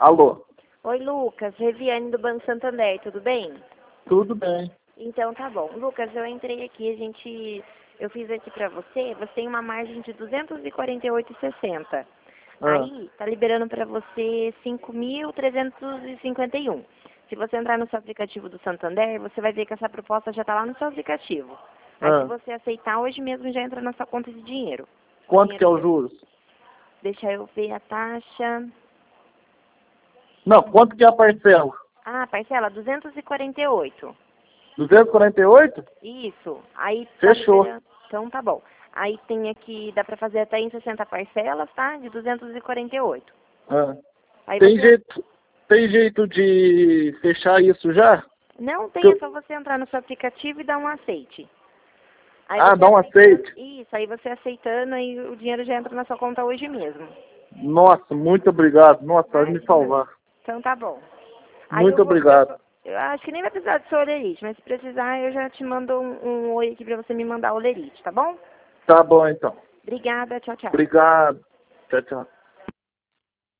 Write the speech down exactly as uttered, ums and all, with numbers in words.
Alô? Oi, Lucas, Reviane do Banco Santander, tudo bem? Tudo bem. Então tá bom. Lucas, eu entrei aqui, a gente, eu fiz aqui pra você, você tem uma margem de duzentos e quarenta e oito reais e sessenta centavos. Ah, Aí, tá liberando pra você cinco mil trezentos e cinquenta e um. Se você entrar no seu aplicativo do Santander, você vai ver que essa proposta já tá lá no seu aplicativo. Aí, se ah. você aceitar, hoje mesmo já entra na sua conta de dinheiro. O Quanto que é dinheiro os já... juros? Deixa eu ver a taxa. Não, quanto que é a parcela? Ah, parcela, duzentos e quarenta e oito. duzentos e quarenta e oito? Isso. Aí tá Fechou. liberando. Então tá bom. Aí tem aqui, dá pra fazer até em sessenta parcelas, tá? De duzentos e quarenta e oito. Ah. Aí Tem você... jeito, tem jeito de fechar isso já? Não Que tem, é eu- só você entrar no seu aplicativo e dar um aceite. Aí Ah, você dá um aceitando... aceite? Isso, aí você aceitando, aí o dinheiro já entra na sua conta hoje mesmo. Nossa, muito obrigado. Nossa, pode me Imagina. salvar. Então tá bom. Aí eu Muito vou... Eu, obrigado. vou- eu acho que nem vai precisar do seu olerite, mas se precisar eu já te mando um, um oi aqui pra você me mandar o olerite, tá bom? Tá bom, então. Obrigada, tchau, tchau. Obrigado. Tchau, tchau.